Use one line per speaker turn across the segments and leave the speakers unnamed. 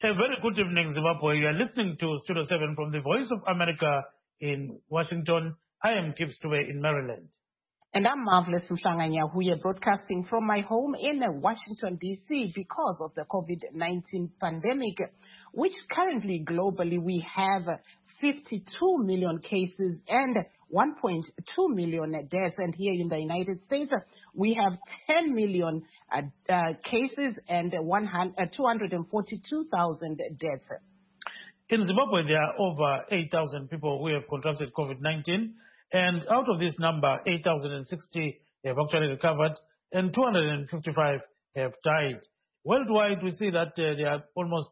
A very good evening, Zimbabwe. You are listening to Studio 7 from the Voice of America in Washington. I am Kip Stube in Maryland.
And I'm Marvelous Mshanganya, who are broadcasting from my home in Washington, D.C. because of the COVID-19 pandemic, which currently globally we have 52 million cases and 1.2 million deaths. And here in the United States, we have 10 million cases and 242,000 deaths.
In Zimbabwe, there are over 8,000 people who have contracted COVID-19. And out of this number, 8,060 have actually recovered and 255 have died. Worldwide, we see that there are almost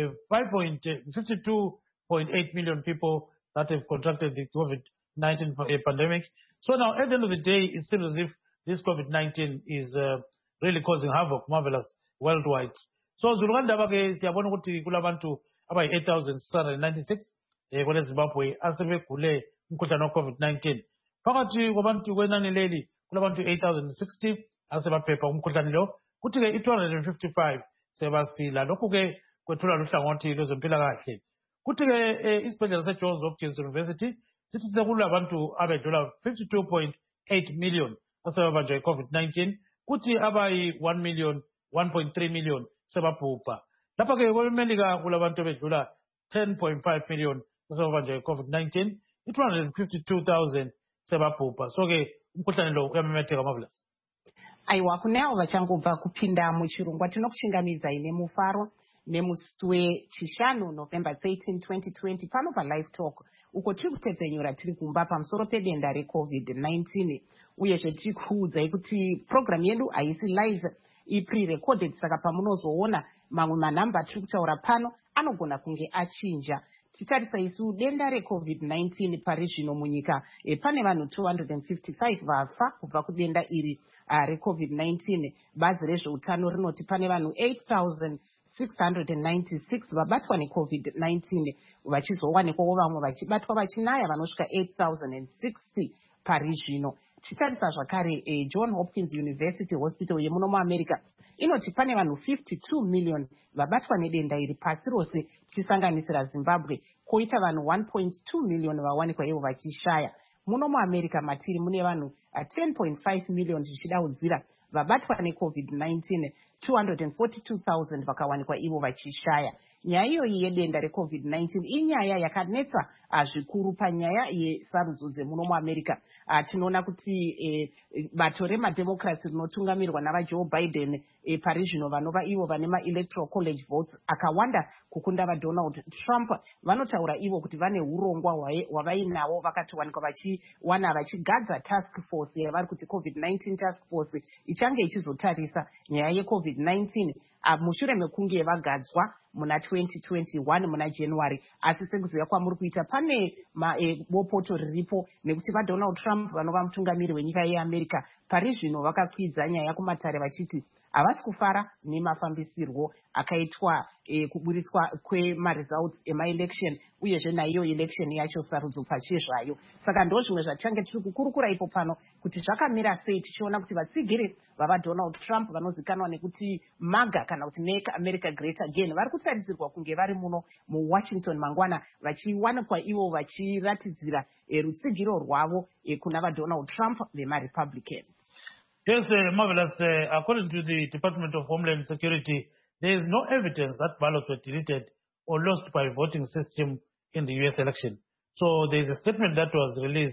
52.8 million people that have contracted the COVID-19 pandemic. So now, at the end of the day, it seems as if this COVID-19 is really causing havoc, marvelous, worldwide. So, Zuluganda bake siyabona ukuthi kulabantu abayi 8,696 kwele Zimbabwe asebegule umkhuhlane wa COVID-19. Phakathi kwabantu kwenani leli kulabantu 8,060 asebaphepha umkhuhlane lo, kuthi ke 255 sebasila. Lokhu ke kwethula luhlangothi lwezempilakahle. Kuthi ke isibhedlela seJohns Hopkins University sithi sekulabantu abedlula 52.8 million asebabanjwe yi-COVID-19, kuthi abayi 1.3 million sebabhubha. Lapha ke kwelemelika kulabantu abedlula 10.5 million asebabanjwe yi-COVID-19, 252,000 sebabhubha. So ke umkhuhlane lo uyamemetheka, marvelous.
Aiwa kuneavo vachangobva kupinda muchirongwa tinokuchingamidza ine mufaro nemusi wechishanu November 13, 2020 pano paLive Talk uko tiri kutepfenyura tiri kumba pamusoro pedenda reCOVID-19 uyezve tiri kuudzai kuti program yedu haisi live ipre-recorded, saka pamunozoona mamwe manhamba tiri kutaura pano anogona kunge achinja. Titarisa isu denda reCOVID-19 pari zvino munyika pane vanhu 255 vafa kubva kudenda iri reCOVID-19. Bazi rezveutano rinoti pane vanhu 8,696 vabatwa neCOVID-19 vachizowanikwawo vamwe vachibatwa vachinaya vanosvika 8,060 pari zvino. Titarisa zvakare Johns Hopkins University Hospital yemuno muAmerica inoti pane vanhu 52 million vabatwa nedenda iri pasi rose tichisanganisira Zimbabwe, koita vanhu 1.2 million vawanikwa ivo vachishaya. Muno muAmerica matiri mune vanhu 10.5 million zvichidaudzira vabatwa neCOVID-19, 242,000 vakawanikwa ivo vachishaya. Nyaya iyoyi yedenda reCOVID-19 inyaya yakanetsa zvikuru panyaya yesarudzo dzemuno muAmerica. Tinoona kuti bato remademocrats rinotungamirwa navaJoe Biden pari zvino vanova ivo vane maElectoral College votes akawanda kukunda vaDonald Trump vanotaura ivo kuti vane urongwa hwavainavo vakati wanikwa vachigadza task force yavari kuti COVID-19 task force ichange ichizotarisa nyaya yeCOVID-19 mushure mekunge vagadzwa muna 2021 muna January. Asi sekuziva kwamuri kuita pane bopoto riripo nekuti vaDonald Trump vanova mutungamiri wenyika yeAmerica pari zvino vakakwidza nyaya kumatare vachiti havasi kufara nemafambisirwo akaitwa kuburitswa kwemaresults emaelection uyezve naiyo election yacho sarudzo pachezvayo. Saka ndo zvimwe zvatichange tiri kukurukura ipo pano kuti zvakamira sei tichiona kuti vatsigiri vavaDonald Trump vanozikanwa nekuti MAGA kana kuti Make America Great Again vari kutarisirwa kunge vari muno muWashington mangwana vachiwanikwa ivo vachiratidzira rutsigiro rwavo kuna vaDonald Trump vemaRepublican.
Yes, marvelous. According to the Department of Homeland Security, there is no evidence that ballots were deleted or lost by voting system in the U.S. election. So there is a statement that was released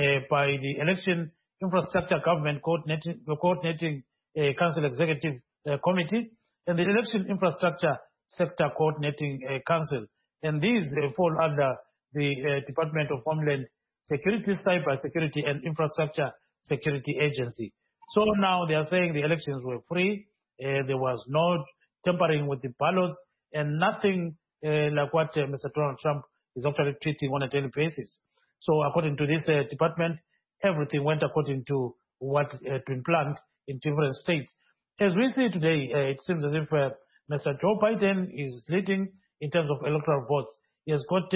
by the Election Infrastructure Government Coordinating Council Executive Committee and the Election Infrastructure Sector Coordinating Council. And these fall under the Department of Homeland Security, Cyber Security and Infrastructure Security Agency. So now they are saying the elections were free, there was no tampering with the ballots, and nothing like what Mr. Donald Trump is actually tweeting on a daily basis. So according to this department, everything went according to what had been planned in different states. As we see today, it seems as if Mr. Joe Biden is leading in terms of electoral votes. He has got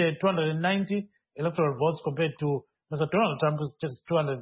290 electoral votes compared to Mr. Donald Trump, who's just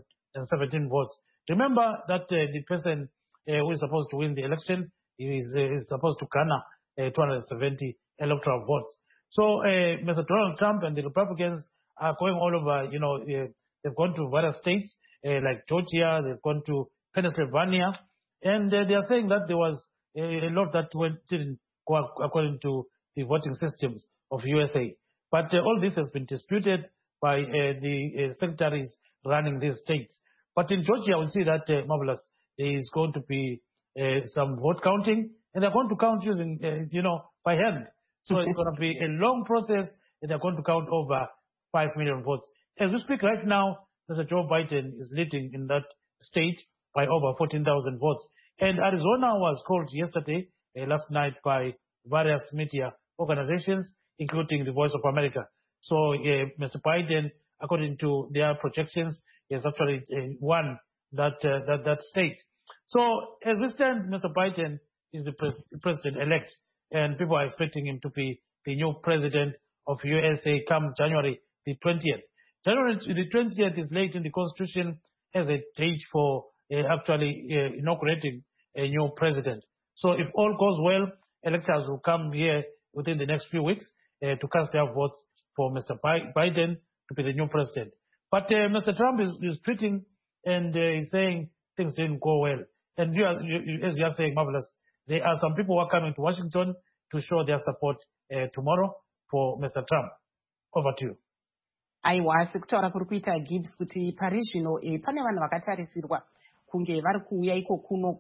217 votes. Remember that the person who is supposed to win the election is supposed to garner 270 electoral votes. So Mr. Donald Trump and the Republicans are going all over. They've gone to various states like Georgia. They've gone to Pennsylvania, and they are saying that there was a lot that didn't go according to the voting systems of USA. But all this has been disputed by the secretaries running these states. But in Georgia, we see that, Marvelous, there is going to be some vote counting, and they're going to count using, by hand. So it's going to be a long process, and they're going to count over 5 million votes. As we speak right now, Mr. Joe Biden is leading in that state by over 14,000 votes. And Arizona was called yesterday, last night, by various media organizations, including the Voice of America. So Mr. Biden, according to their projections, has actually won that state. So as we stand, Mr. Biden is the president-elect, and people are expecting him to be the new president of USA come January the 20th. January the 20th is late in the Constitution as a date for actually inaugurating a new president. So if all goes well, electors will come here within the next few weeks to cast their votes for Mr. Biden to be the new president. But Mr. Trump is tweeting and he's saying things didn't go well. And as you are saying, Marvelous, there are some people who are coming to Washington to show their support tomorrow for Mr. Trump. Over to you.
Aiwa, sekutaura kuri kuita Gibbs kuti pari zvino pane vanhu vakatarisirwa kunge vari kuuya iko kuno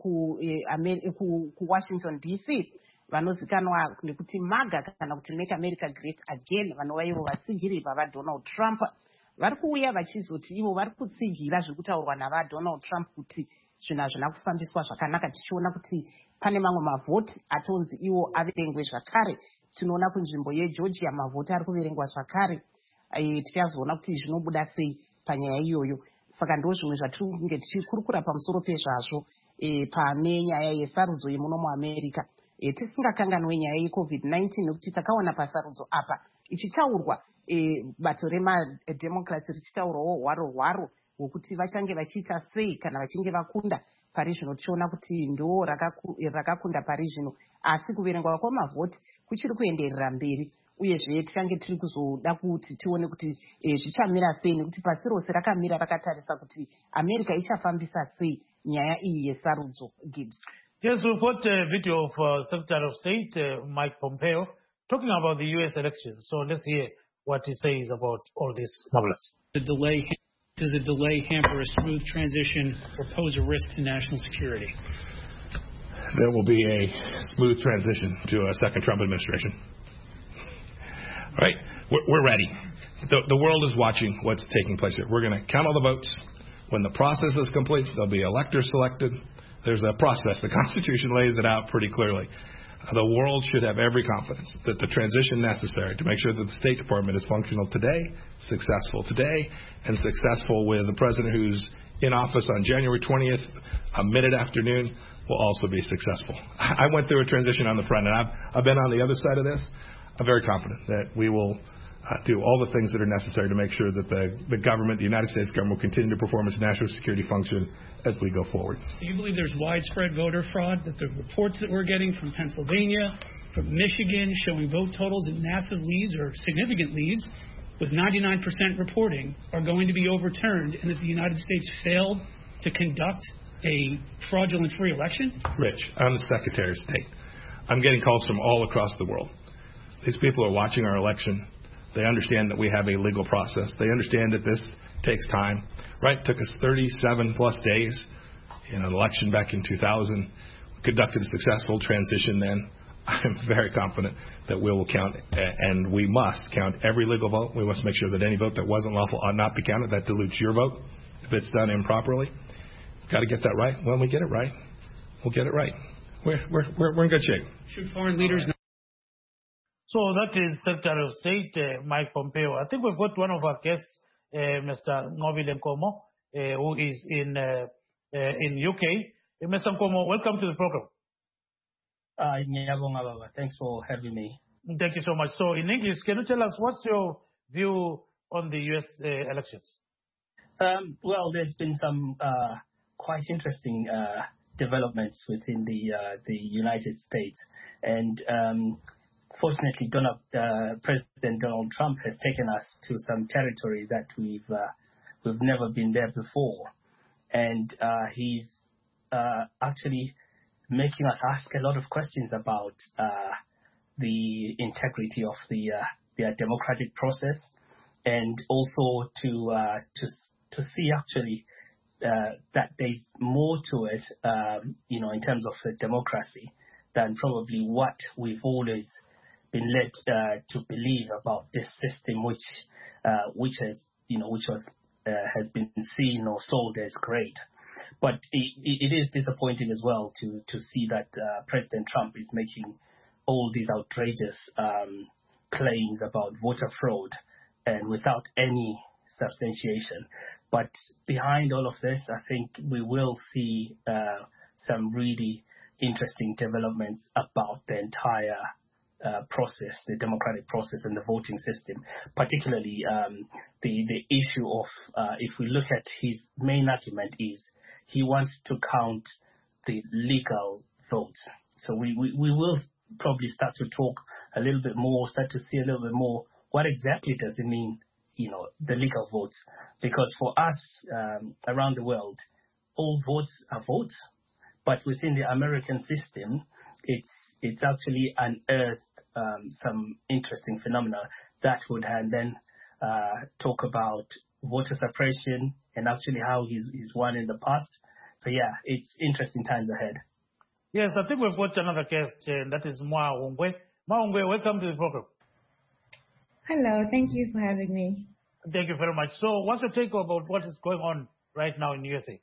ku Washington DC vanozikanwa nekuti MAGA kana kuti Make America Great Again, vanova ivo vatsigiri vavaDonald Trump. Vari kuuya vachizoti ivo vari kutsigira zviri kutaurwa navaDonald Trump kuti zvinhu hazvina kufambiswa zvakanaka, tichiona kuti pane mamwe mavhoti atonzi iwo averengwe zvakare. Tinoona kunzvimbo yeGeorgia mavhoti ari kuverengwa zvakare. Tichazoona kuti zvinobuda sei panyaya iyoyo. Saka ndo zvimwe zvatiri kunge tichikurukura pamusoro pezvazvo pane nyaya yesarudzo yemuno muAmerica. Tisingakanganwe nyaya yeCovid-19 nekuti takaona pasarudzo apa ichitaurwa bato remademocrats richitaurawo hwaro hwokuti vachange vachiita sei kana vachinge vakunda pari zvino. Tichiona kuti ndo rakakunda pari zvino, asi kuverengwa kwamavhoti kuchiri kuenderera mberi. Uyezve tichange tiri kuzoda kuti tione kuti zvichamira sei, nekuti pasi rose rakamira rakatarisa kuti America ichafambisa sei nyaya iyi yesarudzo. Gibbs.
Yes, we've got a video of Secretary of State Mike Pompeo talking about the U.S. elections. So let's hear what he says about all this. Marvelous.
Does a delay hamper a smooth transition or pose a risk to national security?
There will be a smooth transition to a second Trump administration. All right, we're ready. The world is watching what's taking place here. We're going to count all the votes. When the process is complete, there'll be electors selected. There's a process. The Constitution lays it out pretty clearly. The world should have every confidence that the transition necessary to make sure that the State Department is functional today, successful today, and successful with the president who's in office on January 20th, mid-afternoon, will also be successful. I went through a transition on the front, and I've been on the other side of this. I'm very confident that we will do all the things that are necessary to make sure that the government, the United States government, will continue to perform its national security function as we go forward.
Do you believe there's widespread voter fraud, that the reports that we're getting from Pennsylvania, from Michigan, showing vote totals in massive leads or significant leads with 99% reporting are going to be overturned, and that the United States failed to conduct a fraudulent free election?
Rich, I'm the Secretary of State. I'm getting calls from all across the world. These people are watching our election. They understand that we have a legal process. They understand that this takes time. Right? It took us 37 plus days in an election back in 2000. We conducted a successful transition then. I'm very confident that we will count, and we must count every legal vote. We must make sure that any vote that wasn't lawful ought not be counted. That dilutes your vote if it's done improperly. We've got to get that right. When we get it right, we'll get it right. We're in good shape.
Should foreign leaders not?
So that is Secretary of State Mike Pompeo. I think we've got one of our guests, Mr. Nqobile Nkomo, who is in UK. Mr. Nkomo, welcome to the program.
Thanks for having me.
Thank you so much. So in English, can you tell us what's your view on the U.S. elections?
Well, there's been some quite interesting developments within the United States, and fortunately, President Donald Trump has taken us to some territory that we've never been there before, and he's actually making us ask a lot of questions about the integrity of the democratic process, and also to see actually that there's more to it, in terms of democracy, than probably what we've always been led to believe about this system, which has been seen or sold as great. But it is disappointing as well to see that President Trump is making all these outrageous claims about voter fraud and without any substantiation. But behind all of this, I think we will see some really interesting developments about the entire process, the democratic process and the voting system, particularly the issue of, if we look at his main argument, is he wants to count the legal votes. So we will probably start to talk a little bit more, start to see a little bit more what exactly does it mean, the legal votes. Because for us around the world, all votes are votes. But within the American system, it's actually unearthed some interesting phenomena that would then talk about voter suppression and actually how he's won in the past. So yeah, it's interesting times ahead.
Yes, I think we've got another guest, and that is Moa Hongwe. Moa Hongwe, welcome to the program.
Hello, thank you for having me.
Thank you very much. So what's your take about what is going on right now in USA?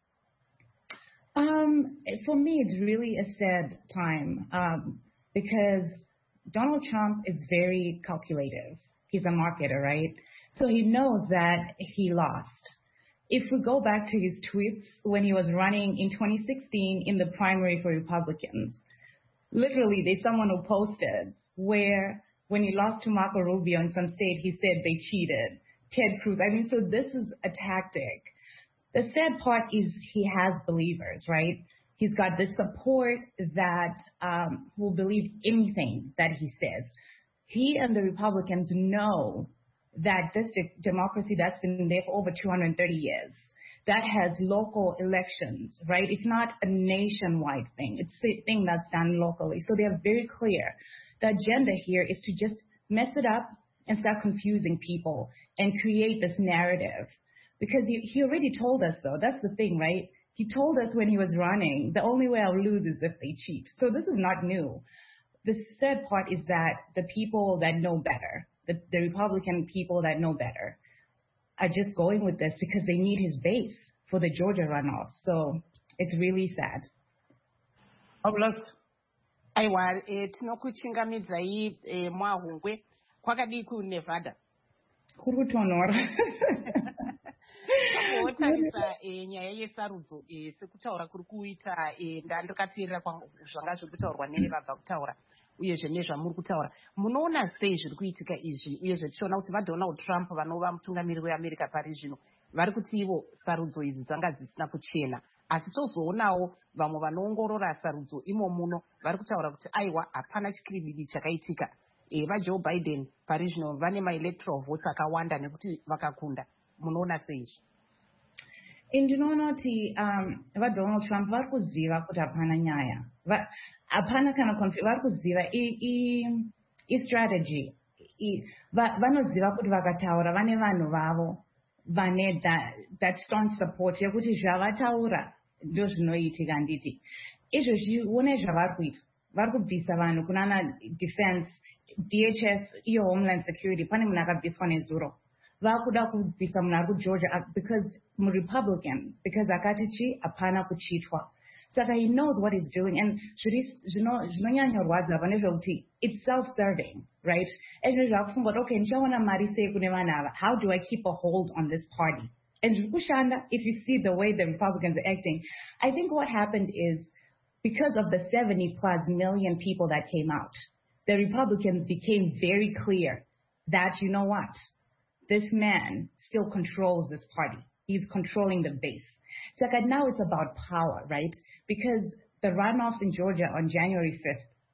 For me, it's really a sad time because Donald Trump is very calculative. He's a marketer, right? So he knows that he lost. If we go back to his tweets when he was running in 2016 in the primary for Republicans, literally there's someone who posted where when he lost to Marco Rubio in some state, he said they cheated. Ted Cruz. I mean, so this is a tactic. The sad part is he has believers, right? He's got this support that will believe anything that he says. He and the Republicans know that this democracy that's been there for over 230 years, that has local elections, right? It's not a nationwide thing. It's a thing that's done locally. So they're very clear. The agenda here is to just mess it up and start confusing people and create this narrative. Because he already told us, though. That's the thing, right? He told us when he was running, the only way I'll lose is if they cheat. So this is not new. The sad part is that the people that know better, the Republican people that know better, are just going with this because they need his base for the Georgia runoff. So it's really sad.
Aiwa, tinokuchingamidzai Mwahungwe kwakadii kuNevada.
Kurutonora.
Wotarisa nyaya yesarudzo sekutaura kuri kuita ndandokateerera zvanga zviri kutaurwa nevabva kutaura uyezve nezvamuri kutaura, munoona sei zviri kuitika izvi uyezve tichiona kuti vaDonald Trump vanova mutungamiri weAmerica pari zvino vari kuti ivo sarudzo idzi dzanga dzisina kuchena, asi tozoonawo vamwe vanoongorora sarudzo imo muno vari kutaura kuti aiwa hapana chikiribidi chakaitika. VaJoe Biden pari zvino vane maelectoral votes akawanda nekuti vakakunda. Munoona sei izvi?
Ndinoona kuti vaDonald Trump vari kuziva kuti hapana nyaya, hapana kana vari kuziva strategy. Vanoziva kuti vakataura vane vanhu vavo vane that staunch support yekuti zvavataura ndo zvinoitika. Handiti izvozvi one zvavari kuita, vari kubvisa vanhu kunana defense, DHS iyo Homeland Security. Pane munhu akabviswa nezuro, vakuda kubvisa munhu ari kuGeorgia because muRepublican, because akati chi hapana kuchitwa. Saka he knows what he's doing, and zvinonyanya rwadza pane zvekuti it's self-serving, right? Ezvo zvakufunga kuti okay, ndichawana mari sei kune vanhu ava, how do I keep a hold on this party? And zviri kushanda. If you see the way the Republicans are acting, I think what happened is because of the 70+ million people that came out, the Republicans became very clear that, you know what, this man still controls this party. He's controlling the base. So now it's about power, right? Because the runoffs in Georgia on January 5th,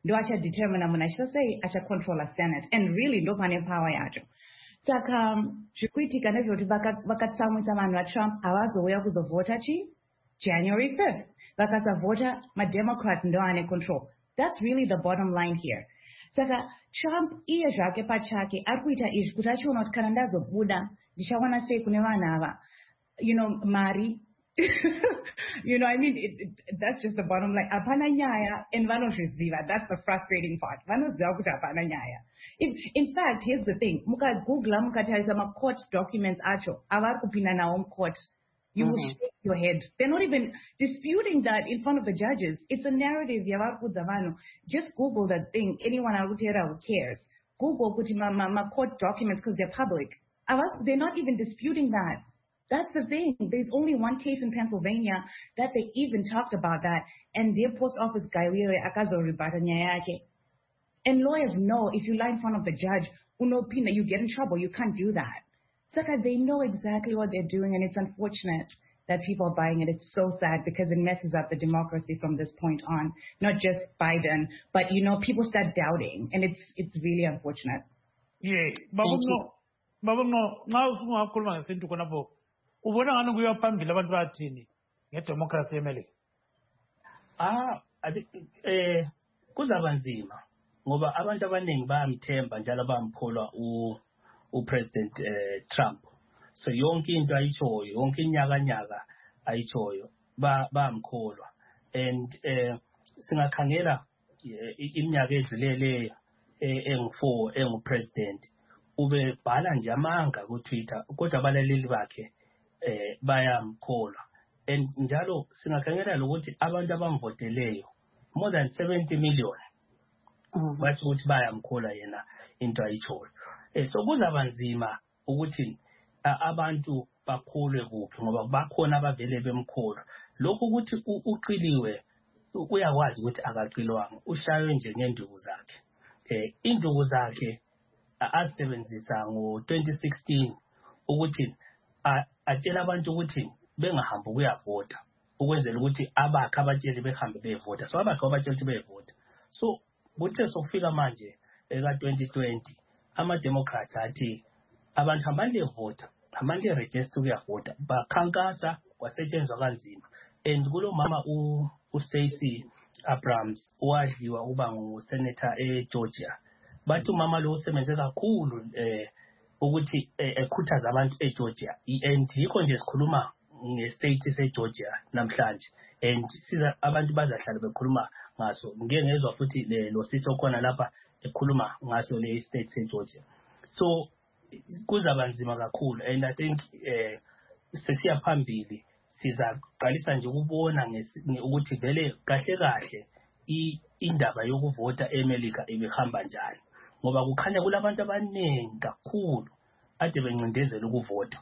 ndo achadetermina munhu achitosei achacontrola Senate, and really ndo pane power yacho. Saka zvikuitika nezvekuti vakatsamwisa vanhu vaTrump havazouya kuzovhota January 5th. Vakasavhota maDemocrats ndo ane control. That's really the bottom line here. Saka Trump iye zvake pachake ari kuita izvi kuti achiona kuti kana ndazobuda ndichawana sei kune vanhu ava, mari. I mean, that's just the bottom line. Hapana nyaya, and vanozviziva. That's the frustrating part. Vanoziva kuti hapana nyaya. In fact, here's the thing. Mukagoogle, mukatarisa ma-court documents acho, avari kupinda nawo court. You will shake your head. They're not even disputing that in front of the judges. It's a narrative. Just Google that thing. Anyone out there who cares. Google my court documents because they're public. They're not even disputing that. That's the thing. There's only one case in Pennsylvania that they even talked about that. And their post office guy, and lawyers know if you lie in front of the judge, you get in trouble. You can't do that. Saka, they know exactly what they're doing, and it's unfortunate that people are buying it. It's so sad because it messes up the democracy from this point on. Not just Biden, but people start doubting, and it's really unfortunate.
Yeah, Babamno, now ukhuluma ngesintu khonapho. Ubona ngani kuya phambili abantu bathini ngedemocracy eMelika?
I think kuzaba nzima ngoba abantu abaningi bayamthemba njalo bamkholwa uPresident Trump. So yonke into ayitshoyo, yonke inyaka ayitshoyo bamkholwa. And singakhangela iminyaka edlulele engu4 engupresident ube bhala nje amanga ku Twitter kodwa abalaleli bakhe bayamkholwa. And njalo singakhangela ukuthi abantu abamvoteleyo more than 70 million bathi ukuthi bayamkholwa yena into ayitshoyo. So kuzaba nzima ukuthi abantu bakholwe kuphi ngoba bakhona abavele bemkholwa. Lokho ukuthi uqiliwe uyakwazi ukuthi akaqilwanga, ushaywe nje ngenduku zakhe. Induku zakhe asebenzisa ngo2016 ukuthi atshela abantu ukuthi bengahambi ukuyavota ukwenzela ukuthi abakhe abatsheli behambe bevota. So abakhe abatsheli ukuthi bevota. So kuthe sokufika manje eka2020 ama-Democrats athi abantu hambani levota, hambani le-register ukuyavota, bakhankasa kwasetshenzwa kanzima. And kulo mama uStacey Abrams owadliwa uba ngusenator eGeorgia, bathi umama lo usebenze kakhulu ukuthi ekhuthaza abantu eGeorgia. And yikho nje sikhuluma ngestate seGeorgia namhlanje, and siza abantu bazahlala bekhuluma ngaso. Ngeke ngezwa futhi lo siso khona lapha ekhuluma ngaso le state seGeorgia. So kuzaba nzima kakhulu, and I think sesiya phambili sizaqalisa nje ukubona ukuthi vele kahle indaba yokuvota eMelika ibihamba njani, ngoba kukhanya kulabantu abaningi kakhulu ade bencindezela ukuvota.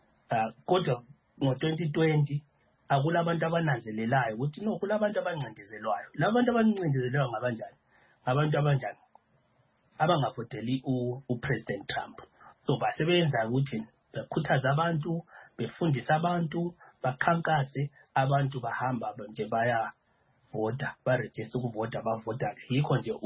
Kodwa ngo2020 akulabantu abananzelelayo ukuthi no kulabantu abancindezelwayo. Labantu abancindezelwayo ngabanjani? Abantu abanjani? Abangavoteli uPresident Trump. So basebenza ukuthi bekhuthaza abantu, befundisa abantu, bakhankase, abantu bahamba nje baya vota, baregister ukuvota, bavota. Yikho nje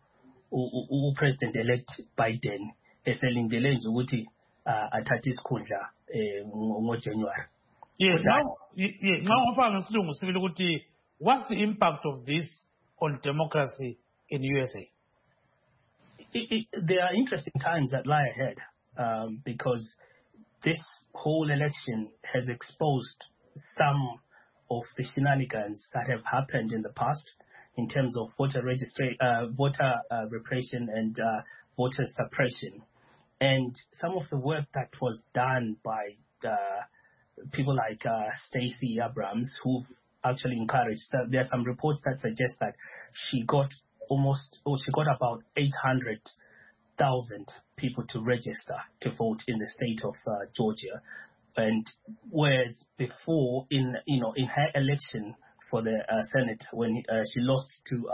uPresident elect Biden eselindele nje ukuthi athathe isikhundla ngoJanuary.
Now what's the impact of this on democracy in USA?
There are interesting times that lie ahead because this whole election has exposed some of the shenanigans that have happened in the past in terms of voter repression and voter suppression. And some of the work that was done by people like Stacey Abrams, who've actually encouraged that. There are some reports that suggest that she got about 800,000 people to register to vote in the state of Georgia, and whereas before in her election for the Senate when she lost to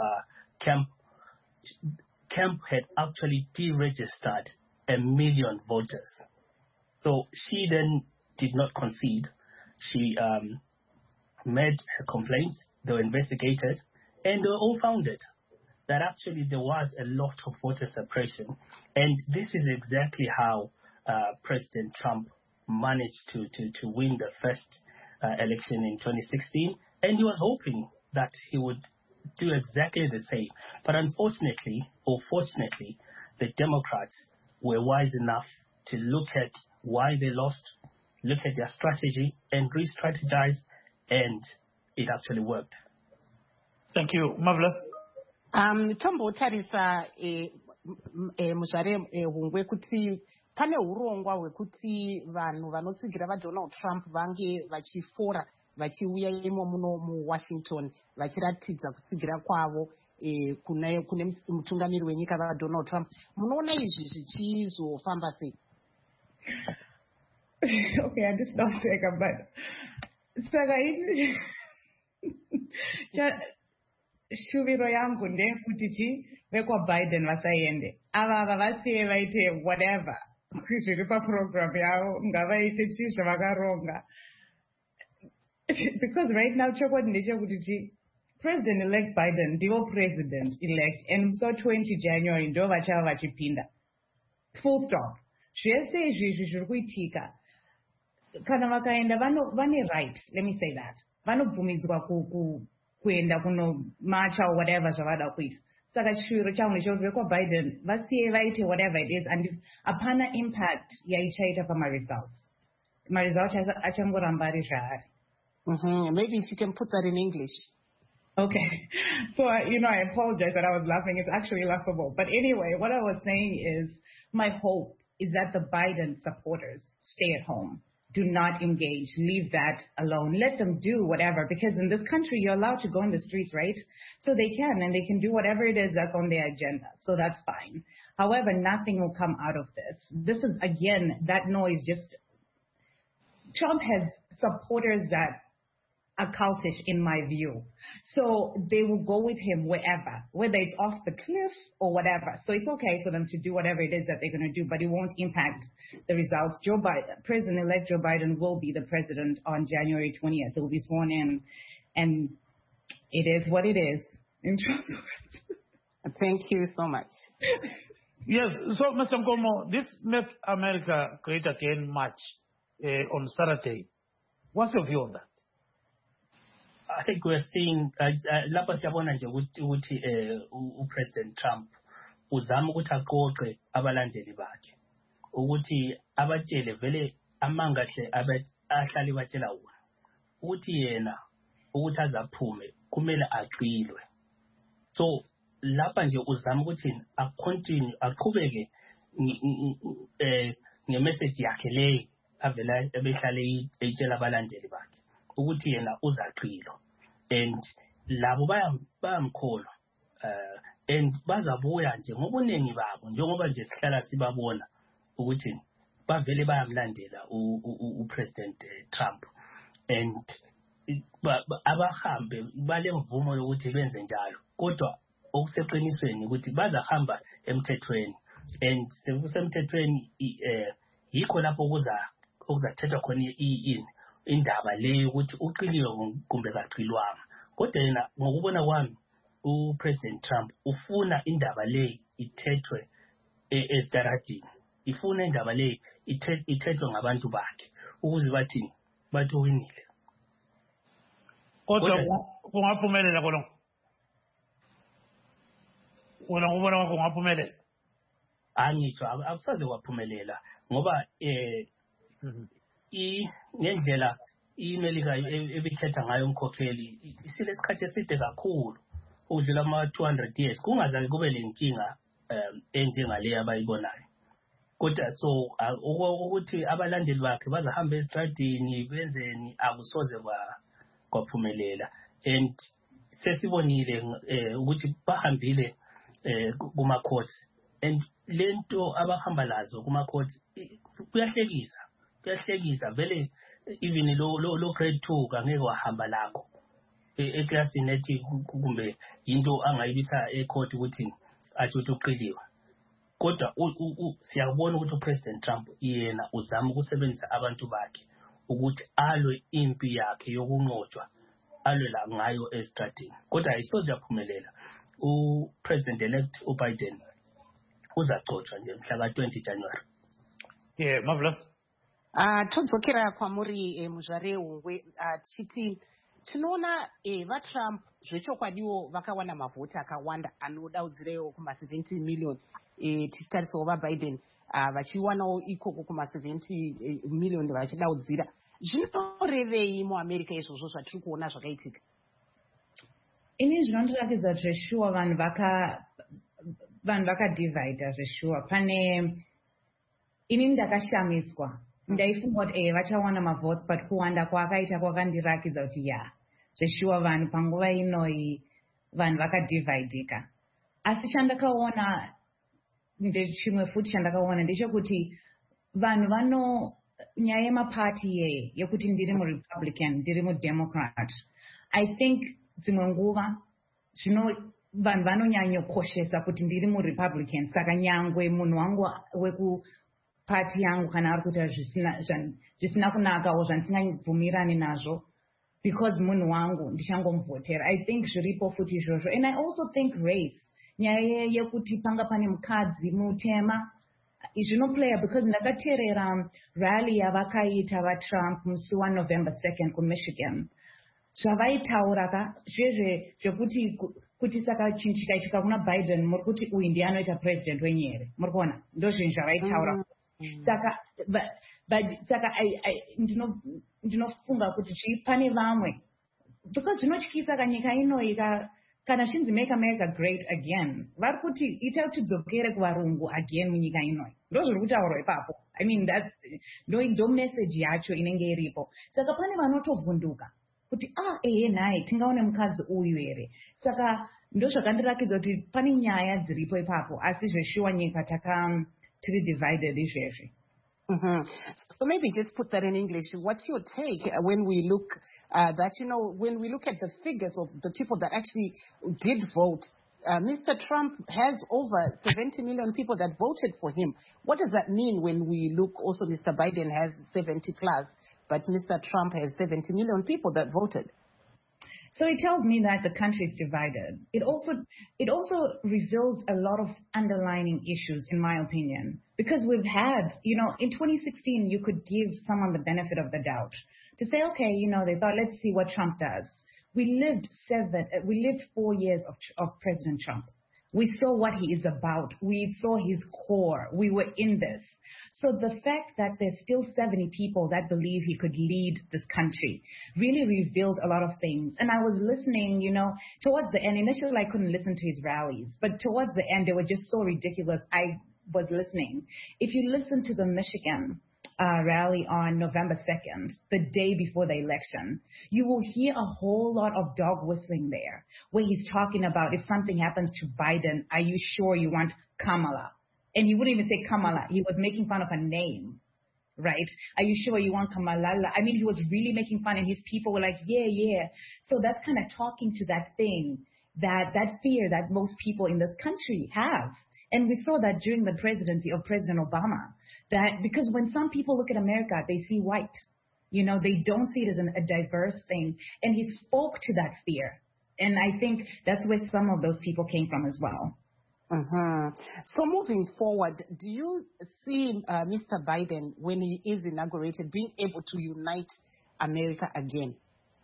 Kemp had actually deregistered 1 million voters. So she then did not concede. She made her complaints. They were investigated, and they were all founded. that actually there was a lot of voter suppression. And this is exactly how President Trump managed to win the first election in 2016. And he was hoping that he would do exactly the same. But unfortunately, or fortunately, the Democrats were wise enough to look at why they lost, look at their strategy, and re-strategize, and it actually worked.
Thank you. Marvelous.
Tombotarisa muzvare hungwe kuti pane urongwa hwekuti vanhu vanotsigira vaDonald Trump vange vachifora vachiuya imo muno muWashington vachiratidza kutsigira kwavo kune mutungamiri wenyika vaDonald Trump. Munoona izvi zvichizofamba sei?
Okay, I just don't take a but saka shuviro yangu ndeyekuti chi vekwaBiden vasaende ava vasiye vaite whatever zviri paprogram yavo ngavaite chii zvavakaronga, because right now chokwadi ndechekuti chi President-elect Biden ndivo president-elect and musi 20 January ndo vachava vachipinda, full stop. Zvese izvi zviri kuitika kana vakaenda vane right, let me say that, vanobvumidzwa kuenda kuno marcha or whatever zvavada kuita. Saka chishuviro changu ndechekuti vekwaBiden vasiye vaite whatever it is, and hapana impact yaichaita pamaresults. Maresults achangoramba ari zvaari.
Maybe if you can put that in English.
Okay. So, I apologize that I was laughing. It's actually laughable. But anyway, what I was saying is my hope is that the Biden supporters stay at home. Do not engage. Leave that alone. Let them do whatever, because in this country, you're allowed to go in the streets, right? So they can, and they can do whatever it is that's on their agenda. So that's fine. However, nothing will come out of this. This is, again, that noise just... Trump has supporters that are cultish, in my view. So they will go with him wherever, whether it's off the cliff or whatever. So it's okay for them to do whatever it is that they're going to do, but it won't impact the results. President-elect Joe Biden will be the president on January 20th. He'll be sworn in, and it is what it is. In Trump's words.
Thank you so much.
Yes, so Mr. Nkomo, this Make America Great Again march on Saturday. What's your view on that?
I think we're seeing lapha siyabona nje ukuthi uPresident Trump uzama ukuthi aqoqe abalandeli bakhe ukuthi abatshele vele amanga hle ahlali batshela wona ukuthi yena ukuthi azaphume kumele aqilwe. So lapha nje uzama ukuthi continue aqhubeke ngemessage yakhe le avela ebehlale etshela abalandeli bakhe ukuthi yena uzaqilwa, and labo bayamkholwa and bazabuya nje ngobuningi babo njengoba nje sihlala sibabona ukuthi bavele bayamlandela uPresident Trump, and abahambe balemvumo yokuthi benze njalo, kodwa okuseqinisweni ukuthi bazahamba emthethweni, and sekusemthethweni yikho lapho okuzathethwa khona indaba le ukuthi uqiliwe kumbe kaqilwanga. Kodwa yena ngokubona kwami uPresident Trump ufuna indaba le ithethwe esitaradini, ifuna indaba le ithethwe ngabantu bakhe ukuze bathi winile.
Kodwa kungaphumelela khona. Wena ngubona kwakho kungaphumelela?
Angitsho akusaze kwaphumelela ngoba ngendlela iMelika ebikhetha ngayo umkhokheli isile isikhathi eside kakhulu ukudlula ama-200 years kungazake kube lenkinga enjengale abayibonayo. Kodwa so ukuthi abalandeli bakhe bazahamba esitradini benzeni akusoze kwaphumelela, and sesibonile ukuthi bahambile kuma-courts, and lento abahamba lazo kuma-courts kuyahlekisa vele. Even lo grade 2 kangeke wahamba lakho eklasini ethi kumbe into angayibisa ecourt ukuthi athi uqiliwe. Kodwa siyabona ukuthi uPresident Trump yena uzama ukusebenzisa abantu bakhe ukuthi alwe impi yakhe yokunqotshwa alwe la ngayo estradini, kodwa ayisoze yaphumelela. upresident-elect uBiden uzagcotshwa nje mhla ka-20 January.
Yeah, marvelous.
Todzokera kwamuri muzvare hungwe tichiti tinoona vatrump zvechokwadiwo vakawana mavhoti akawanda anodaudzirewo kuma-70 million tichitarisawo vaBiden vachiwanawo ikoko kuma-70 million vachidaudzira. Zvinorevei muamerica izvozvo zvatiri kuona zvakaitika?
Ini zvinondirakidza zveshuwa vanhu vakadivhaidha zveshuwa. Pane ini ndakashamiswa, ndaifunga kuti vachawana mavhoti, but kuwanda kwakaita kwakandirakidza kuti zveshuwa vanhu panguva inoi vanhu vakadivhaidhika. Asi chandakaona chimwe futi chandakaona ndechekuti vanhu nyaya yemapati yekuti ndiri muRepublican ndiri muDemocrat, I think dzimwe nguva vanhu vanonyanyokoshesa kuti ndiri muRepublican, saka nyangwe munhu wangu wekupati yangu kana ari kuita zvisina kunakawo zvandisingabvumirani nazvo, because munhu wangu ndichangomuvhotera. I think zviripo futi izvozvo. And I also think race, nyaya yekuti panga pane mukadzi mutema zvinoplaya, because ndakateerera rally yavakaita vaTrump musi waNovember 2nd kuMichigan. Zvavaitaura zvekuti saka chinhu chikaitika kuna Biden muri kuti uyu ndiye anoita president wenyere, muri kuona, ndozvinhu zvavaitaura. Saka ndinofunga kuti pane vamwe, because zvinotyisa kanyika inoi kana zvinzi make America great again, vari kuti ita kuti tidzokere kuvarungu again munyika inoi, ndozviri kutaurwa ipapo. I mean, ndo message yacho inenge iripo. Saka pane vanotovhunduka kuti naye tingaone mukadzi uyu here. Saka ndozvakandirakidza kuti pane nyaya dziripo ipapo, asi zveshuwa nyika tiri divided izvezvi.
So maybe just put that in English. What's your take when we look when we look at the figures of the people that actually did vote? Mr. Trump has over 70 million people that voted for him. What does that mean when we look also Mr. Biden has 70 plus, but Mr. Trump has 70 million people that voted?
So it tells me that the country is divided. It also reveals a lot of underlying issues, in my opinion, because we've had, in 2016, you could give someone the benefit of the doubt to say, okay, they thought, let's see what Trump does. We lived 4 years of President Trump. We saw what he is about. We saw his core. We were in this. So the fact that there's still 70 people that believe he could lead this country really reveals a lot of things. And I was listening, towards the end. Initially, I couldn't listen to his rallies. But towards the end, they were just so ridiculous. I was listening. If you listen to the Michigan rally on November 2nd, the day before the election, you will hear a whole lot of dog whistling there, where he's talking about if something happens to Biden, are you sure you want Kamala? And he wouldn't even say Kamala. He was making fun of her name, right? Are you sure you want Kamala? I mean, he was really making fun, and his people were like, yeah. So that's kind of talking to that thing, that fear that most people in this country have. And we saw that during the presidency of President Obama, that because when some people look at America, they see white. They don't see it as a diverse thing. And he spoke to that fear. And I think that's where some of those people came from as well.
So moving forward, do you see Mr. Biden, when he is inaugurated, being able to unite America again?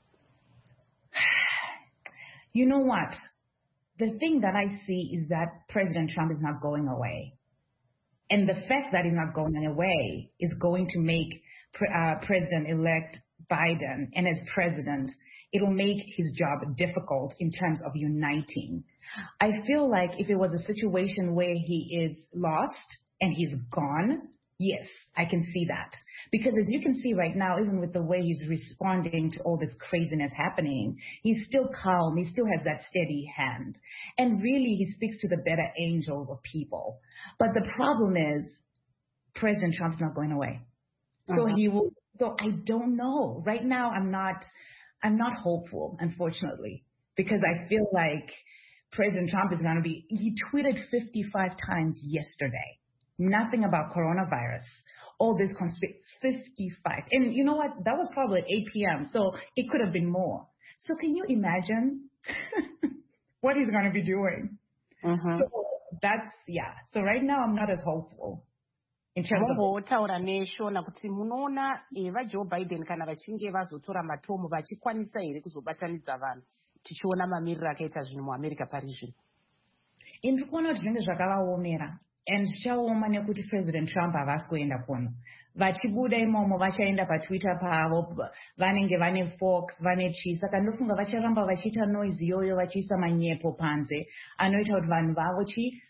You know what? The thing that I see is that President Trump is not going away. And the fact that he's not going away is going to make President-elect Biden, and as president, it'll make his job difficult in terms of uniting. I feel like if it was a situation where he is lost and he's gone, yes, I can see that. Because as you can see right now, even with the way he's responding to all this craziness happening, he's still calm. He still has that steady hand. And really, he speaks to the better angels of people. But the problem is, President Trump's not going away. So so I don't know. Right now, I'm not hopeful, unfortunately, because I feel like President Trump is going to be, he tweeted 55 times yesterday. Nothing about coronavirus. All this 55. And you know what? That was probably at 8 p.m., so it could have been more. So can you imagine what he's going to be doing. So that's, so right now I'm not as hopeful.
Mongotaura neshona kuti munoona vaJoe Biden kana vachinge vazotora matomo vachikwanisa here kuzobatanidza vanhu tichiona mamiriro akaita zvinhu muAmerica pari zvino.
Ndiri kuona kuti zvinenge zvakavaomera and zvichaoma nekuti President Trump havasi kuenda kuno. Vachibuda imomo vachaenda paTwitter pavo, vanenge vane Fox, vane chii, saka ndofunga vacharamba vachiita noise iyoyo vachiisa manyepo panze anoita kuti vanhu vavo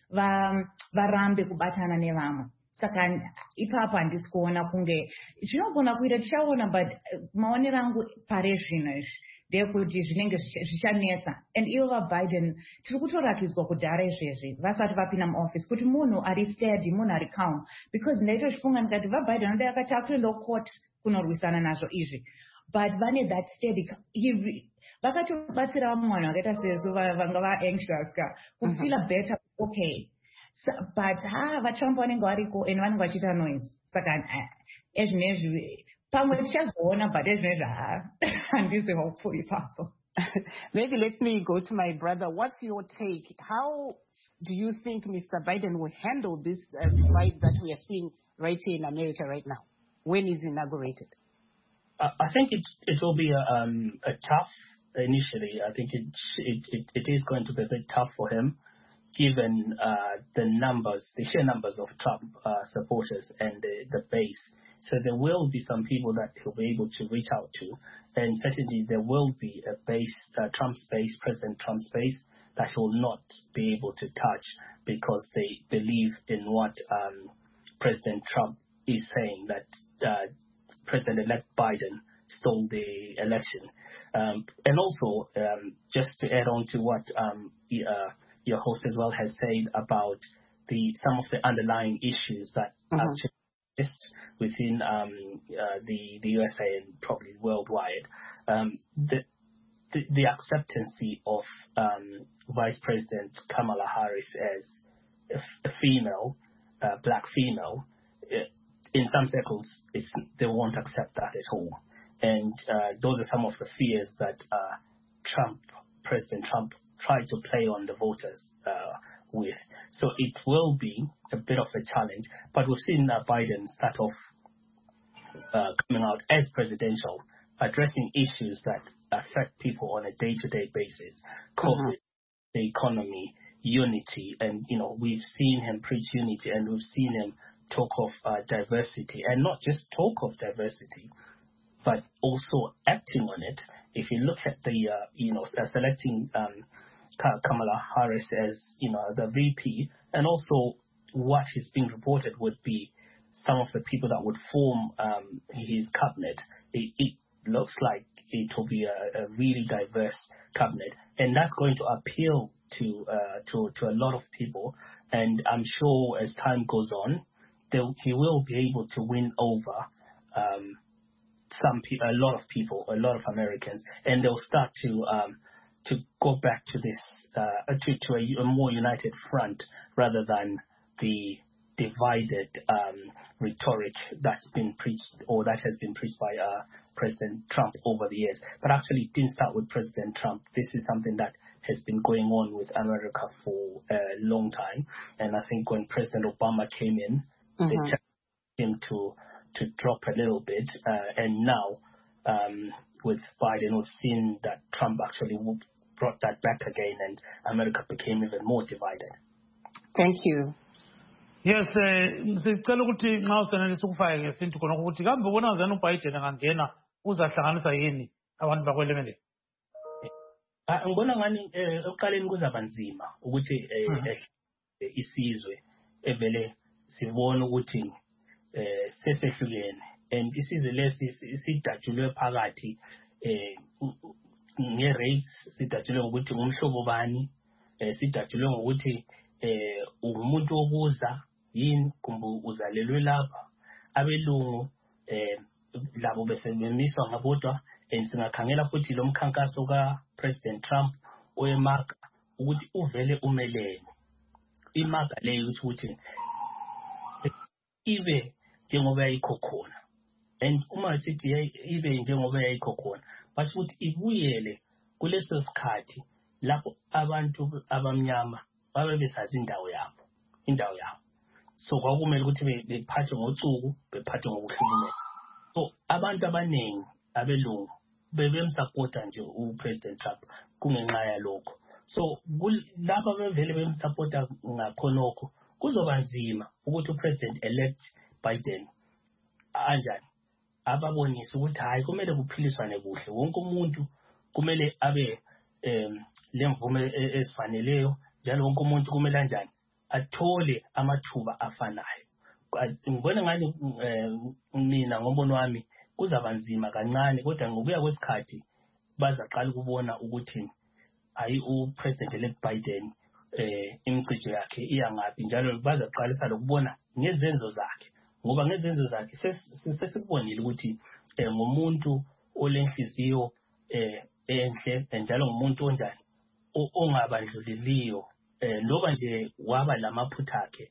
varambe kubatana nevamwe. Saka ipapa handisi kuona kunge zvinogona kuita tichaona, but maonero angu pare zvino izvi ndeyekuti zvinenge zvichanetsa. And ivo vaBiden tiri kutorakidzwa kudhara izvezvi vasati vapinda muoffice kuti munhu ari steady, munhu ari calm, because ndaitozvifunga ndikati vaBiden anodai akati akuenda court kunorwisana nazvo izvi, but vane that steady. Vakatobatsira vamwe vanhu vakaita sesu vanga va-anxious kufila better, okay. But vaTrump vanenge variko and vanenge vachiita noise. Saka ezvinezvi pamwe tichazoona, but ezvinezvi handisi hopeful ipapo.
Maybe let me go to my brother. What's your take? How do you think Mr. Biden will handle this divide that we are seeing right here in America right now when he's inaugurated?
I think it will be a tough initially. I think it is going to be a bit tough for him, given the sheer numbers of Trump supporters and the base. So there will be some people that he'll be able to reach out to, and certainly there will be a base, Trump's base, President Trump's base, that he will not be able to touch because they believe in what President Trump is saying, that President-elect Biden stole the election. And also, just to add on to what your host as well has said about some of the underlying issues that actually exist within the USA and probably worldwide. The acceptancy of Vice President Kamala Harris as a female, black female, in some circles, they won't accept that at all. And those are some of the fears that President Trump tried to play on the voters with. So it will be a bit of a challenge. But we've seen Biden start off coming out as presidential, addressing issues that affect people on a day-to-day basis. COVID, the economy, unity. And, we've seen him preach unity, and we've seen him talk of diversity. And not just talk of diversity, but also acting on it. If you look at selecting Kamala Harris as, the VP, and also what is being reported would be some of the people that would form his cabinet. It looks like it will be a really diverse cabinet, and that's going to appeal to a lot of people. And I'm sure as time goes on, he will be able to win over a lot of people, a lot of Americans, and they'll start to go back to this to a more united front rather than the divided rhetoric that's been preached, or that has been preached by President Trump over the years. But actually, it didn't start with President Trump. This is something that has been going on with America for a long time. And I think when President Obama came in, they challenged him to drop a little bit. And now, with Biden, we've seen that Trump actually brought that back again, and America became even more divided.
Thank you.
Yes, sicela ukuthi nxa usenelisa ukufaka ngesintu khona ukuthi kambe ubona ngani uBiden angangena uzahlanganisa yini abantu bakweLemele?
Ngibona ngani ekuqaleni kuzaba nzima ukuthi isizwe evele sibone ukuthi sesehlukene, and isizwe lesi sidatshulwe phakathi nge-race, sidatshulwe ngokuthi ngumhlobo bani, sidatshulwe ngokuthi umuntu wokuza yini kumbe uzalelwe lapha. Abelungu labo besebemiswa ngabodwa, and singakhangela futhi lo mkhankaso ka-President Trump oyemarka ukuthi uvele umelene. Imarka leyo ukuthi ibe njengoba yayikho khona, and uma sithi ibe njengoba yayikho khona, basho ukuthi ibuyele kuleso sikhathi lapho abantu abamnyama babe besazi indawo yabo. So kwakumele ukuthi bephathwe ngotsuku, bephathwe ngokuhlukumeza. So abantu abaningi abelungu bebemsupporta nje uPresident Trump kungenxa yalokho. So lapha bevele bemsupporta ngakhonokho kuzoba nzima ukuthi uPresident elect Biden anjani ababonise ukuthi hayi kumele kuphiliswane kuhle, wonke umuntu kumele abe lemvume esifaneleyo, njalo wonke umuntu kumele kanjani athole amathuba afanayo. Ngibona ngani mina ngombono wami kuzaba nzima kancane, kodwa ngokuya kwesikhathi bazaqala ukubona ukuthi hayi uPresident elect Biden imicijo yakhe iyangaphi, njalo bazaqalisa lokubona ngezenzo zakhe, ngoba ngezenzo zakhe sesikubonile ukuthi ngumuntu olenhliziyo enhle, njalo ngumuntu onjani ongabandluliliyo, loba nje waba lamaphutha akhe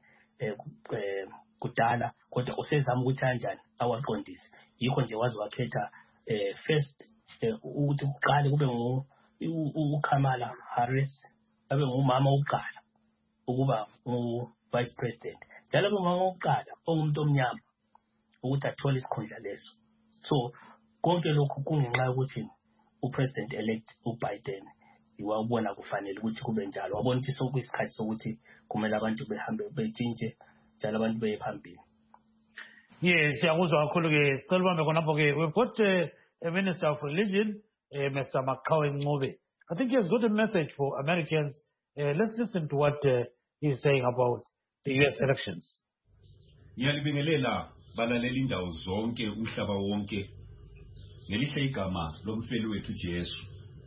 kudala, kodwa usezama ukuthi kanjani awaqondise. Yikho nje wazi wakhetha first ukuthi uqale kube uKamala Harris, abe ngumama wokuqala ukuba vice president, njalo abe ngumama wokuqala ongumuntu omnyama ukuthi athole isikhundla leso. So konke lokhu kungenxa yokuthi uPresident elect uBiden iwabona kufanele ukuthi kube njalo, wabona ukuthi sokuyisikhathi sokuthi kumele abantu behambe betshintshe, njalo abantu beye phambili.
Yes, siyakuzwa kakhulu ke. Sicela ubambe khonapho ke. We've got a Minister of Religion, Mr. Maqhawe Ncube. I think he has got a message for Americans. Let's listen to what he's saying about the US elections.
Ngiyalibingelela balaleli indawo zonke umhlaba wonke ngelihle igama lomfeli wethu Jesu.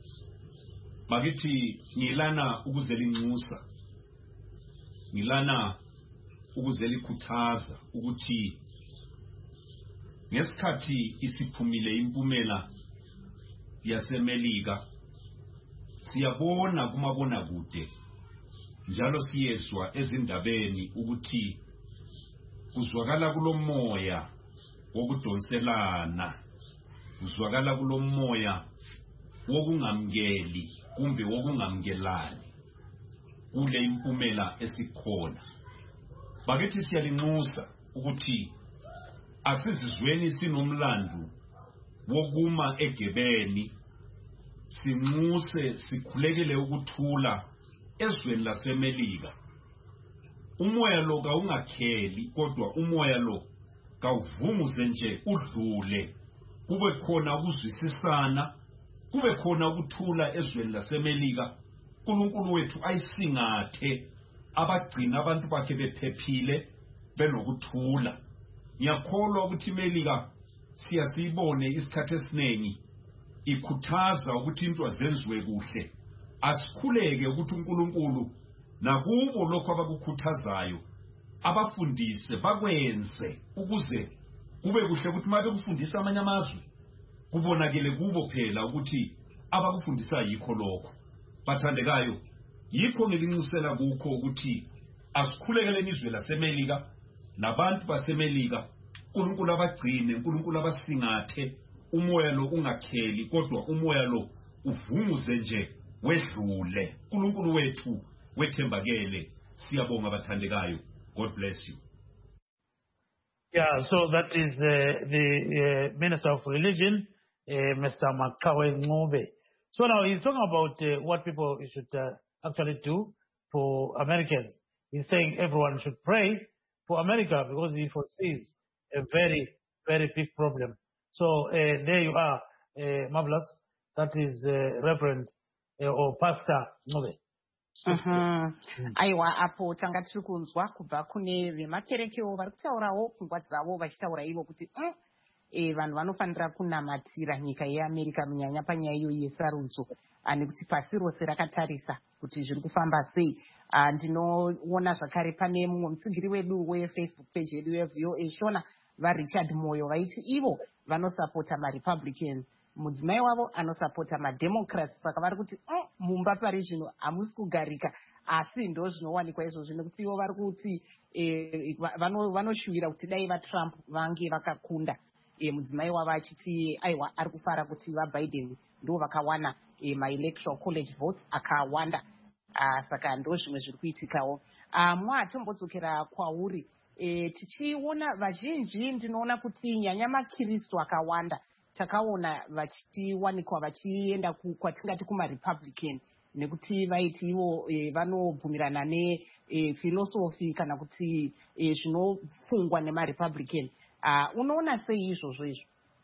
Bakithi ngilana ukuzela inxusa, ngilana ukuzela ikhuthaza ukuthi ngesikhathi isiphumile impumela yaseMelika siyabona kumabona kude, njalo siyezwa ezindabeni ukuthi kuzwakala kulomoya wokudonselana, kuzwakala kulomoya wokungamkeli kumbe wokungamkelani kule impumela esikhona. Bakithi siyalinxusa ukuthi asizizweni sinomlandu wokuma egebeni, sinxuse sikhulekele ukuthula ezweni laseMelika. Umoya lo kawungakheli, kodwa umoya lo kawuvunguze nje udlule, kube khona ukuzwisisana, kube khona ukuthula ezweni laseMelika. uNkulunkulu wethu ayisingathe abagcina abantu bakhe bephephile benokuthula. Ngiyakholwa ukuthi iMelika siyasibone isikhathi esiningi ikhuthaza ukuthi into azenziwe kuhle. Asikhuleke ukuthi uNkulunkulu nakubo lokho abakukhuthazayo abafundise bakwenze, ukuze kube kuhle ukuthi mabe kufundisa amanye amazwe kubonakele kubo phela ukuthi abakufundisa yikho lokho. Bathandekayo, yikho ngilinxusela kukho ukuthi asikhulekele izwe laseMelika nabantu baseMelika. uNkulunkulu abagcine, uNkulunkulu abasingathe, umoya lo ungakheli, kodwa umoya lo uvunguze nje wedlule. uNkulunkulu wethu wethembakele. Siyabonga bathandekayo. God bless you.
Yeah, so that is the Minister of Religion, Mr. Maqhawe Ncube. So now he's talking about what people should actually do for Americans. He's saying everyone should pray for America because he foresees a very, very big problem. So there you are, Marvelous. That is Reverend or Pastor Ncube.
Aiwa apo tanga tiri kunzwa kubva kune vemakerekewo vari kutaurawo pfungwa dzavo vachitaura ivo kuti vanhu vanofanira kunamatira nyika yeAmerica munyanya panyaya iyo yesarudzo, nekuti pasi rose rakatarisa kuti zviri kufamba sei. Ndinoona zvakare pane mumwe mutsingiri wedu wefacebook page yedu yeVOA Shona vaRichard Moyo vaiti ivo vanosapota maRepublicans, mudzimai wavo anosapota maDemocrats. Saka vari kuti mumba pari zvino hamusi kugarika, asi ndo zvinowanikwa izvozvo nekuti ivo vari kuti vanoshuvira kuti dai vaTrump vange vakakunda. Mudzimai wavo achiti aiwa ari kufara kuti vaBiden ndo vakawana maelectoral college votes akawanda. Saka ndo zvimwe zviri kuitikawo. Mwatombodzokera kwauri, tichiona vazhinji ndinoona kuti nyanya makristu akawanda takaona vachiwanikwa vachienda kwatingati kumarepublican nekuti vaiti ivo vanobvumirana nefilosofi kana kuti zvinofungwa nemarepublican. Unoona sei izvozvo izvo?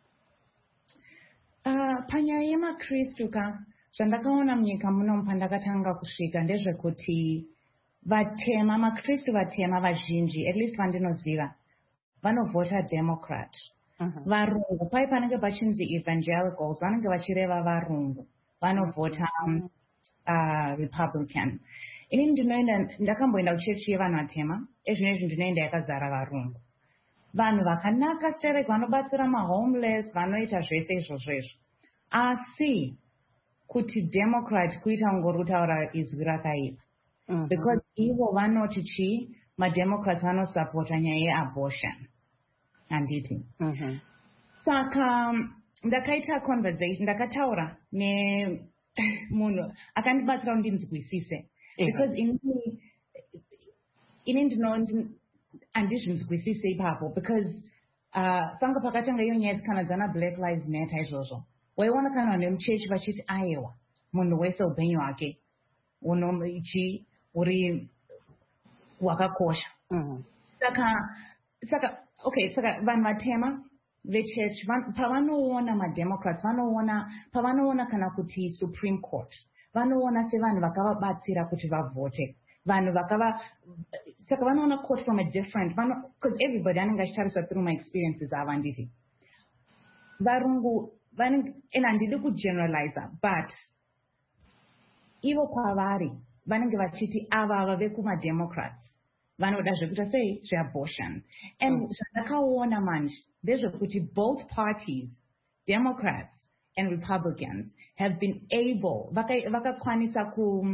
Panyaya yemakristu zvandakaona munyika muno pandakatanga kusvika ndezvekuti vatema, makristu vatema vazhinji, at least vandinoziva, vanovhota Democrat. Varungu, pai panenge pachinzi evangelicals, vanenge vachireva varungu, vanovhota Republican. Ini ndakamboenda kuchechi yevanhu vatema, ezvinezvi ndinoenda yakazara varungu. Vanhu vakanaka sterek, vanobatsira mahomeless, vanoita zvese izvozvo. Asi kuti Democrat kuita ngorutaura izwi rakaipa. Because ivo vanoti chi, mademocrats vanosupporta nyaya yeabortion. Handiti. Saka ndakaita conversation, ndakataura nemunhu akandibatsira kuti ndinzwisise. Because ini handizvinzwisise ipapo. Because panga pakatanga iyo nyaya dzikanadzana Black Lives Matter izvozvo. Waiona kana nemuchechi vachiti aiwa, munhu wese upenyu hwake uri wakakosha. Saka vanhu vatema vechechi pavanoona mademocrats pavanoona kana kuti Supreme Court vanoona sevanhu vakavabatsira kuti vavhote, vanhu saka vanoona court from a different, because everybody anenge achitarisa through my experiences ava handiti varungu and handidi kugeneraliza, but ivo kwavari vanenge vachiti ava vekumademocrats vanoda zvekuita sei zveabortion. And zvandakaona manje ndezvekuti both parties, Democrats and Republicans, have been able, vakakwanisa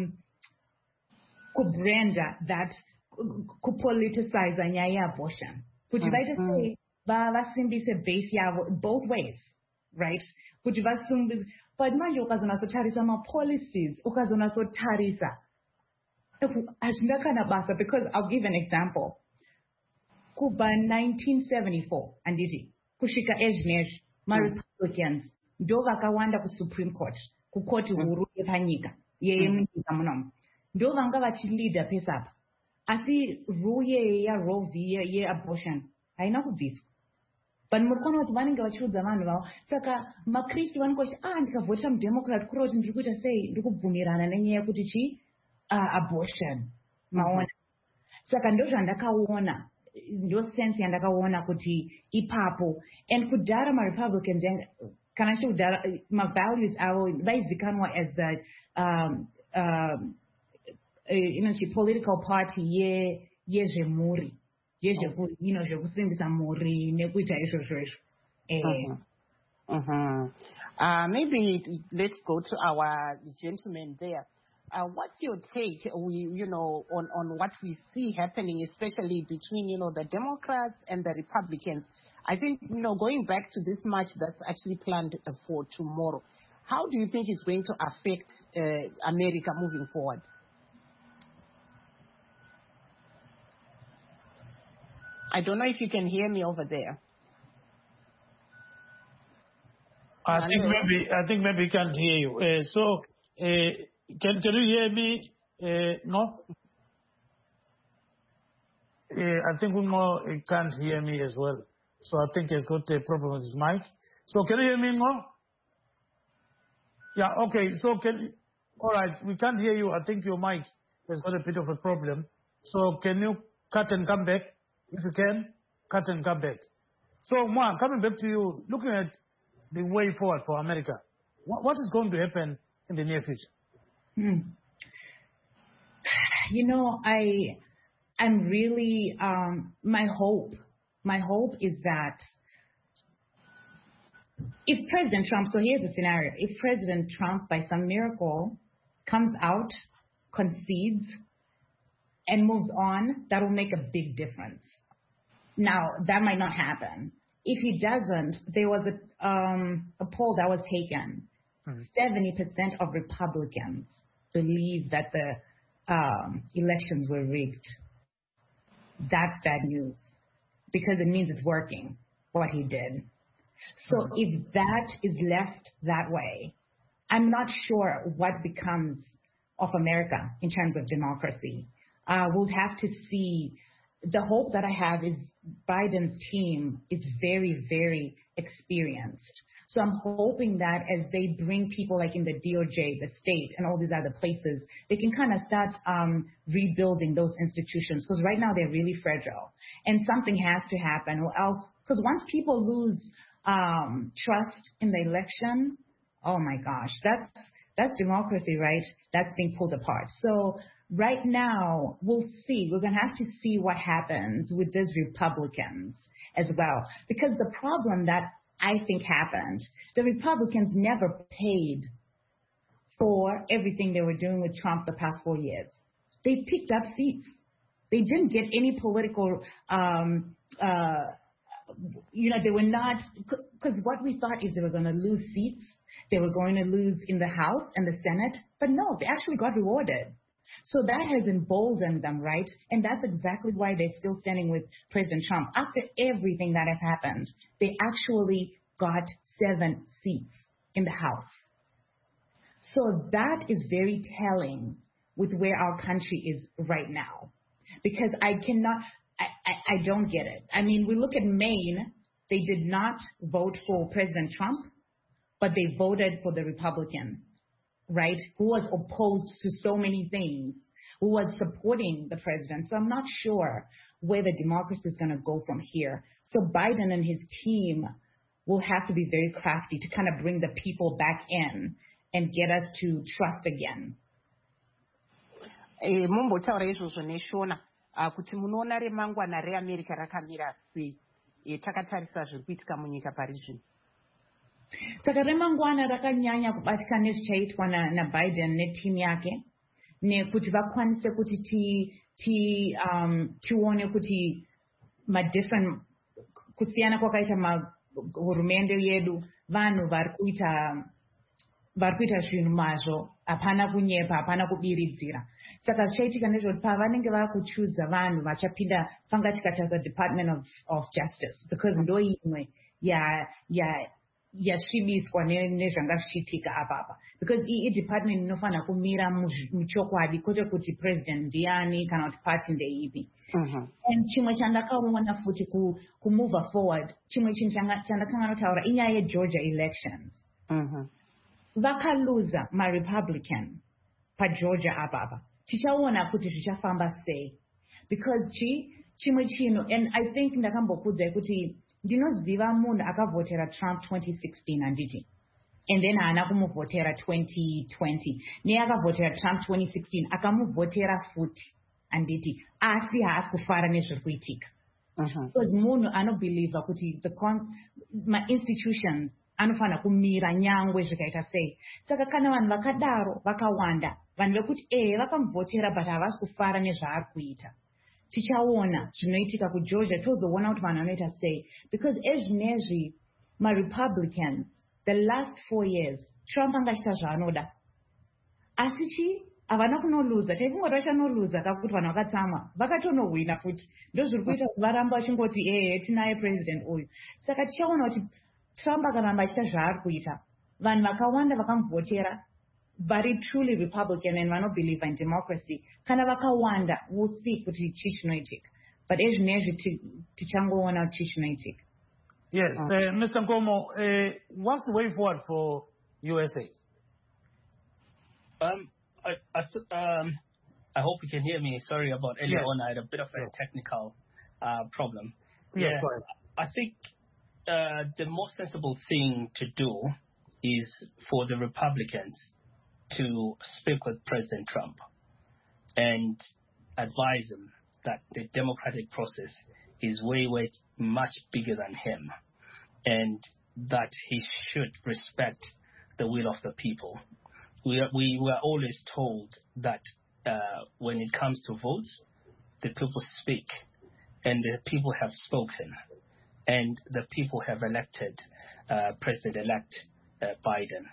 kubranda that, kupoliticize nyaya yeabortion, kuti vaite sei vasimbise base yavo both ways, right? Kuti vasimbise, but manje ukazonatsotarisa mapolicies, ukazonatsotarisa hazvina kana basa. Because I'll give an example. Kuba 1974 handiti kusvika ezvinezvi maRepublicans ndo vakawanda kuSupreme Court, kukoti huru yepanyika yemunyika munomu, ndo vanga vachilida pesapa. Asi rule yaRoe v yeabortion haina kubviswa. But muri kuona kuti vanenge vachiudza vanhu vavo. Saka makristu vanongoti ndikavhota mudemocrat kuri kuti ndiri kuita sei, ndiri kubvumirana nenyaya yekuti chi abortion. Maona. Saka ndo zvandakaona, ndo sense yandakaona kuti ipapo. And kudhara maRepublicans kana kudhara mavalues avo vaizikanwa as the political party yezvemhuri, zvekusimbisa mhuri nekuita izvozvo.
Maybe let's go to our gentleman there. What's your take, on what we see happening, especially between, the Democrats and the Republicans? I think, going back to this march that's actually planned for tomorrow, how do you think it's going to affect America moving forward? I don't know if you can hear me over there.
I think maybe can't hear you. Can you hear me? No? I think Ungo can't hear me as well. So I think he's got a problem with his mic. So can you hear me, Ungo? Yeah, okay. So all right, we can't hear you. I think your mic has got a bit of a problem. So can you cut and come back? If you can, cut and come back. So, Moa, coming back to you, looking at the way forward for America, what is going to happen in the near future?
I'm really, my hope is that if President Trump, so here's a scenario, if President Trump by some miracle comes out, concedes, and moves on, that will make a big difference. Now, that might not happen. If he doesn't, there was a poll that was taken, 70% of Republicans believe that the elections were rigged. That's bad news because it means it's working, what he did. So if that is left that way, I'm not sure what becomes of America in terms of democracy. We'll have to see. The hope that I have is Biden's team is very, very experienced. So I'm hoping that as they bring people like in the DOJ, the state, and all these other places, they can kind of start rebuilding those institutions because right now they're really fragile. And something has to happen or else, because once people lose trust in the election, oh my gosh, that's democracy, right? That's being pulled apart. So right now, we'll see. We're going to have to see what happens with these Republicans as well. Because the problem that I think happened, the Republicans never paid for everything they were doing with Trump the past 4 years. They picked up seats. They didn't get any political, they were not, because what we thought is they were going to lose seats. They were going to lose in the House and the Senate. But no, they actually got rewarded. So that has emboldened them, right? And that's exactly why they're still standing with President Trump. After everything that has happened, they actually got 7 seats in the House. So that is very telling with where our country is right now. Because I don't get it. I mean, we look at Maine, they did not vote for President Trump, but they voted for the Republican, right, who was opposed to so many things, who was supporting the president. So I'm not sure where the democracy is going to go from here. So Biden and his team will have to be very crafty to kind of bring the people back in and get us to trust again.
Mumbotaura izvozvo neshona kuti munoona remangwana reAmerica rakamira sei takatarisa zviri kuitika munyika pari zvino.
Saka remangwana rakanyanya kubatika nezvichaitwa naBiden netimu yake nekuti vakwanise kuti tione kuti madifferent kusiyana kwakaita hurumende yedu vanhu vari kuita zvinhu mazvo hapana kunyepa hapana kubiridzira. Saka zvichaitika nezvekuti pavanenge vakuchuza vanhu vachapinda panga tikatarisa Department of Justice because ndo imwe yasvibiswa nezvanga zvichiitika apapa because department inofanira kumira muchokwadi kwete kuti president ndiani kana kuti party ndeipi. And chimwe chandakaona futi kumove forward, chimwe chinhu chandakanga notaura inyaya yeGeorgia elections. Vakaluza maRepublican paGeorgia apapa. Tichaona kuti zvichafamba sei because chimwe chinhu, and I think ndakambokudza kuti ndinoziva munhu akavhotera Trump 2016 handiti, and then haana kumuvhotera 2020. Neakavhotera Trump 2016 akamuvhotera futi handiti, asi haasi kufara nezviri kuitika. Because munhu anobheliva kuti ma-institutions anofanira kumira nyangwe zvikaita sei. Saka kana vanhu vakadaro vakawanda, vanhu vekuti vakamuvhotera but havasi kufara nezvaari kuita, tichaona zvinoitika kuGeorgia, tozoona kuti vanhu vanoita sei. Because ezvinezvi maRepublicans the last 4 years Trump angachita zvaanoda asi havana kunoluza. Taifunga kuti vachanoluza kakuti vanhu vakatsamwa vakatonohwina futi. Ndo zviri kuita kuti varamba vachingoti tinaye president uyu. Saka tichaona kuti Trump akaramba achita zvaari kuita, vanhu vakawanda vakamuvhotera vari truly Republican and vanobelieve in democracy, kana vakawanda, we'll see kuti chii chinoitika. But ezvinezvi tichangoona kuti chii chinoitika.
Yes, Mr. Nkomo, what's the way forward for USA?
I hope you can hear me. Sorry about earlier on. I had a bit of a technical problem.
Yes, go ahead.
I think the most sensible thing to do is for the Republicans to speak with President Trump and advise him that the democratic process is way much bigger than him and that he should respect the will of the people. We were always told that when it comes to votes, the people speak, and the people have spoken, and the people have elected President-elect Biden.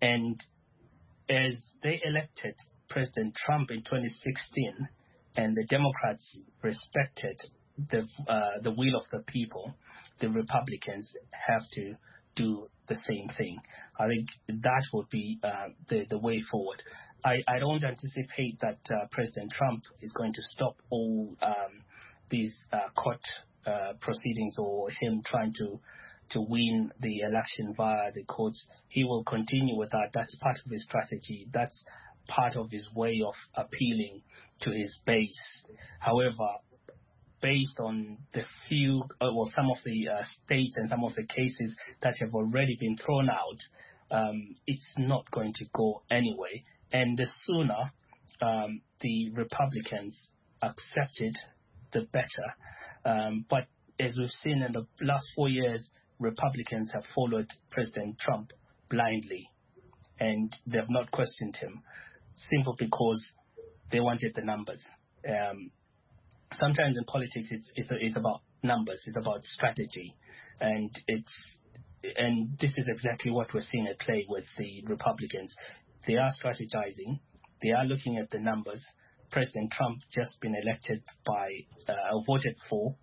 And as they elected President Trump in 2016, and the Democrats respected the will of the people, the Republicans have to do the same thing. I think that would be the way forward. I don't anticipate that President Trump is going to stop all these court proceedings or him trying to win the election via the courts. He will continue with that. That's part of his strategy. That's part of his way of appealing to his base. However, based on the some of the states and some of the cases that have already been thrown out, it's not going to go anyway. And the sooner the Republicans accept it, the better. But as we've seen in the last 4 years, Republicans have followed President Trump blindly, and they've not questioned him, simply because they wanted the numbers. Sometimes in politics, it's about numbers, it's about strategy, and this is exactly what we're seeing at play with the Republicans. They are strategizing, they are looking at the numbers. President Trump just been voted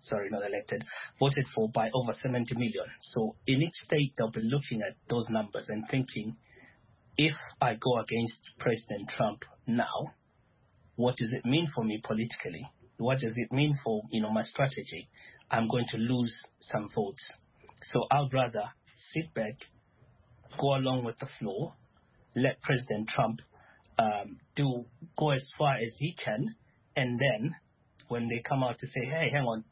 for by over 70 million. So in each state, they'll be looking at those numbers and thinking, if I go against President Trump now, what does it mean for me politically? What does it mean for my strategy? I'm going to lose some votes. So I'd rather sit back, go along with the flow, let President Trump go as far as he can, and then when they come out to say, hey, hang on,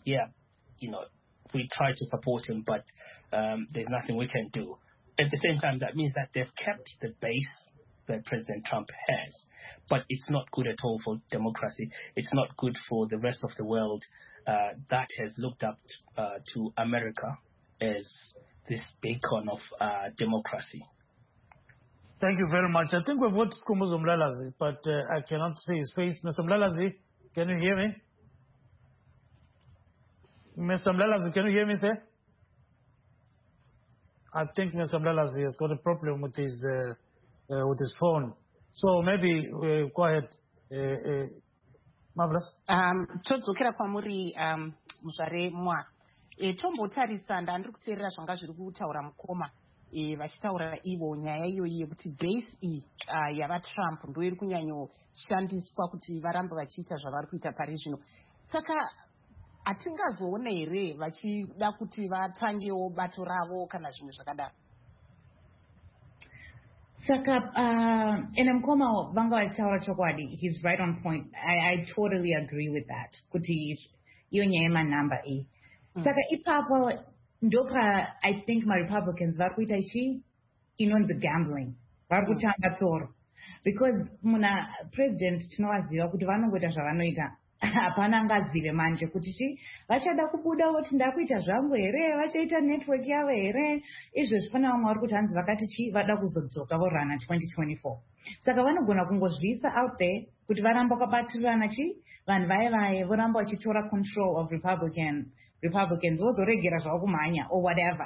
we try to support him, but there's nothing we can do. At the same time, that means that they've kept the base that President Trump has, but it's not good at all for democracy. It's not good for the rest of the world that has looked up to America as this beacon of democracy.
Thank you very much. I think we've got Skhumbuzo Mlalazi, but I cannot see his face. Mr. Mlalazi, can you hear me? Mr. Mlalazi, can you hear me, sir? I think Mr. Mlalazi has got a problem with his phone. So maybe go ahead. Marvelous.
Todzokera kwamuri muzvare mwa. Tombotarisa ndandiri kuteerera zvanga zviri kutaura mukoma. Vachitaura ivo nyaya iyoyi yekuti base iyi yavatrump ndo iri kunyanyoshandiswa kuti varambe vachiita zvavari kuita pari zvino. Saka hatingazoona here vachida kuti vatangewo bato ravo kana zvimwe zvakadaro?
Saka ene mukoma vanga vachitaura chokwadi. He's right on point. I totally agree with that. Kuti iyo nyaya yemanhamba iyi. Saka ipapo ndoka I think my Republicans vari kuita ichi inonzi gambling, vari kutamba tsoro, because muna president tinovaziva kuti vanongoita zvavanoita, hapana angazive manje kuti chi vachada kubuda voti ndakuita zvangu here, vachaita network yavo here. Izvezvi pana vamwe vari kuti hanzi vakati chi vada kuzodzoka vorana 2024. Saka vanogona kungozviisa out there kuti varamba kwabatirirana chi vanhu vaye voramba vachitora control of Republicans vozoregera zvavo kumhanya or whatever.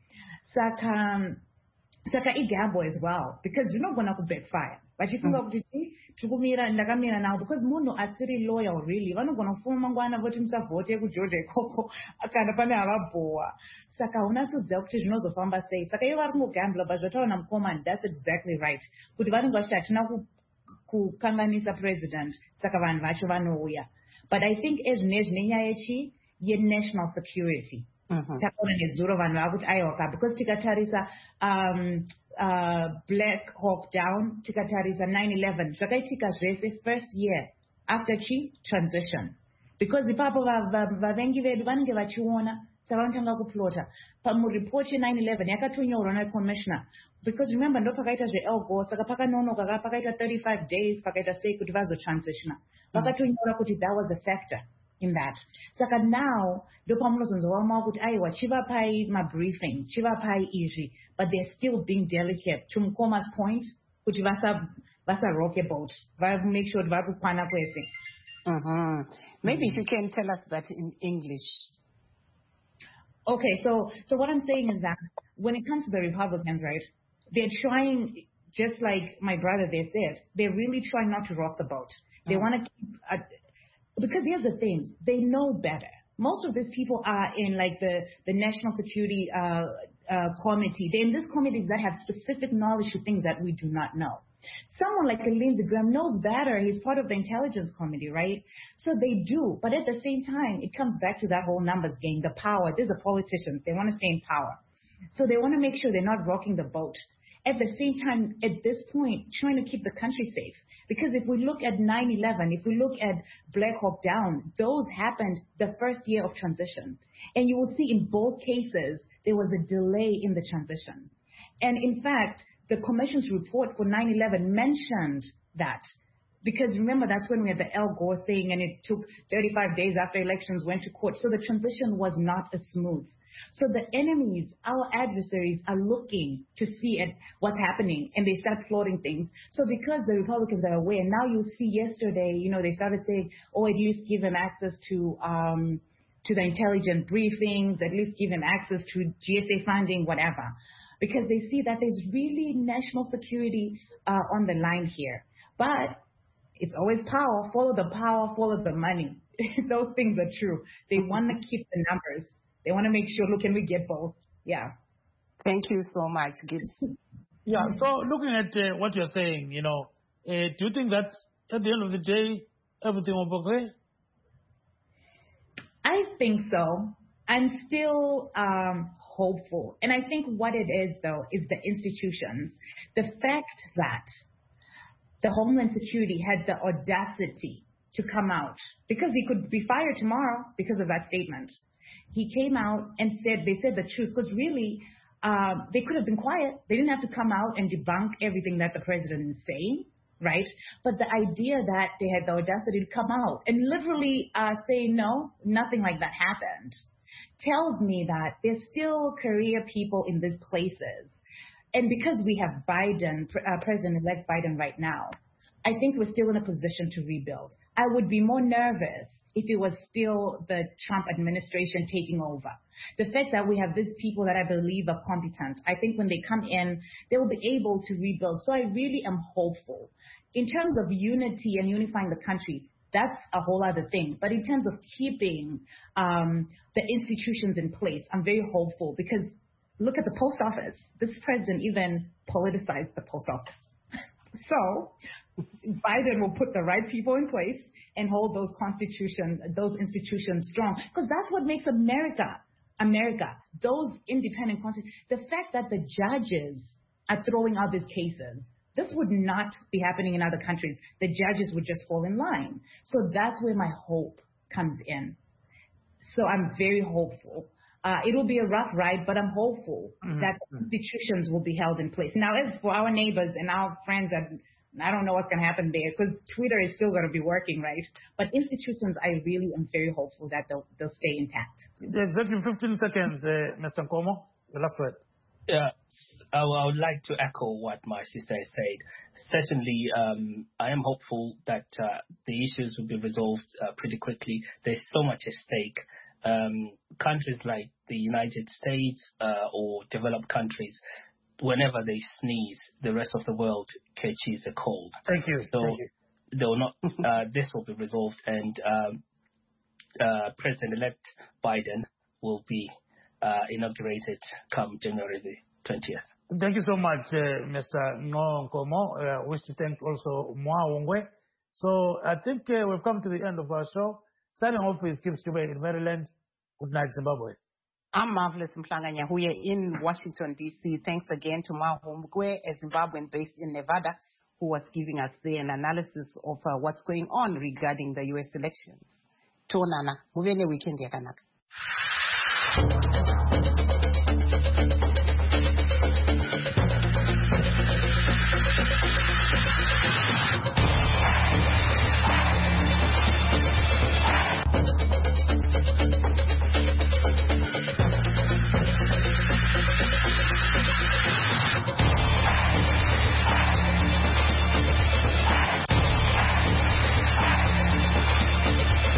Saka igamble as well, because zvinogona kubackfire. Vachifunga kuti ndakamira nawo, because munhu asiri loyal really vanogona kufuma mangwana voti musavhote kugeorgia ikoko kana pane havabhowa. Saka unatsoziva kuti zvinozofamba sei. Saka ivo vari kungogambla, but zvataura mukoma, that's exactly right, kuti vanenge vachiti hatina kukanganisa president, saka vanhu vacho vanouya. But I think ezvinezvi nenyaya yechi national security. Takaona nezuro vanhu vakuti aiwaka, because tikatarisa Black Hawk Down, tikatarisa 9/11 zvakaitika zvese first year after transition, because ipapo vavengi vedu vanenge vachiona saka vanotanga kuplota. Pamuripoti ye9/11 yakatonyorwa naCommissioner, because remember ndo pakaita zveEl Gore, saka pakanonoka pakaita 35 days pakaita sei kuti vazotransitioner. Vakatonyora kuti that was a factor in that. Saka now ndo pamunozonzwa kuti aiwa chivapai mabriefing, chivapai izvi, but they're still being delicate. To Mukoma's point, kuti vasa rock a boat, make sure vari kukwana kwese.
Maybe if you can tell us that in English.
Okay, so what I'm saying is that when it comes to the Republicans, right, they're trying just like my brother there said, they're really trying not to rock the boat. They want to keep, because here's the thing, they know better. Most of these people are in like the National Security Committee. They're in these committees that have specific knowledge to things that we do not know. Someone like Lindsey Graham knows better. He's part of the Intelligence Committee, right? So they do. But at the same time, it comes back to that whole numbers game, the power. These are politicians. They want to stay in power. So they want to make sure they're not rocking the boat. At the same time, at this point, trying to keep the country safe. Because if we look at 9/11, if we look at Black Hawk Down, those happened the first year of transition. And you will see in both cases, there was a delay in the transition. And in fact, the commission's report for 9/11 mentioned that. Because remember, that's when we had the Al Gore thing, and it took 35 days after elections went to court. So the transition was not as smooth. So the enemies, our adversaries, are looking to see at what's happening, and they start plotting things. So because the Republicans are aware, now you'll see yesterday, they started saying, at least give them access to the intelligence briefings, at least give them access to GSA funding, whatever. Because they see that there's really national security on the line here. But it's always power, follow the money. Those things are true. They want to keep the numbers. They want to make sure, look, can we get both? Yeah.
Thank you so much, Gibbs.
Yeah, so looking at what you're saying, do you think that at the end of the day, everything will be okay?
I think so. I'm still hopeful. And I think what it is, though, is the institutions. The fact that the Homeland Security had the audacity to come out, because he could be fired tomorrow because of that statement. He came out and they said the truth, because really, they could have been quiet. They didn't have to come out and debunk everything that the president is saying, right? But the idea that they had the audacity to come out and literally say, no, nothing like that happened, tells me that there's still career people in these places. And because we have Biden, President-elect Biden right now, I think we're still in a position to rebuild. I would be more nervous if it was still the Trump administration taking over. The fact that we have these people that I believe are competent, I think when they come in, they will be able to rebuild. So I really am hopeful. In terms of unity and unifying the country, that's a whole other thing. But in terms of keeping the institutions in place, I'm very hopeful, because look at the post office. This president even politicized the post office. So Biden will put the right people in place and hold those institutions strong, because that's what makes America. Those independent constitutions. The fact that the judges are throwing out these cases, this would not be happening in other countries. The judges would just fall in line. So that's where my hope comes in. So I'm very hopeful. It will be a rough ride, but I'm hopeful that institutions will be held in place. Now, as for our neighbors and our friends, I don't know what's going to happen there, because Twitter is still going to be working, right? But institutions, I really am very hopeful that they'll stay intact.
Exactly 15 seconds, Mr. Nkomo, the last word.
Yeah, I would like to echo what my sister has said. Certainly, I am hopeful that the issues will be resolved pretty quickly. There's so much at stake. Countries like the United States or developed countries, whenever they sneeze, the rest of the world catches a cold.
Thank you.
So they will not. This will be resolved, and President-elect Biden will be inaugurated come January the 20th.
Thank you so much, Mr. Nkomo. I wish to thank also Moa Wongwe. So I think we've come to the end of our show. Signing off is Gibbs Dube in Maryland. Good night, Zimbabwe.
I'm Marvelous Mhlanga Nyahuye in Washington, D.C. Thanks again to Ma Homgwe, a Zimbabwean based in Nevada, who was giving us an analysis of what's going on regarding the U.S. elections. Tonana, muvene weekend yakanaka.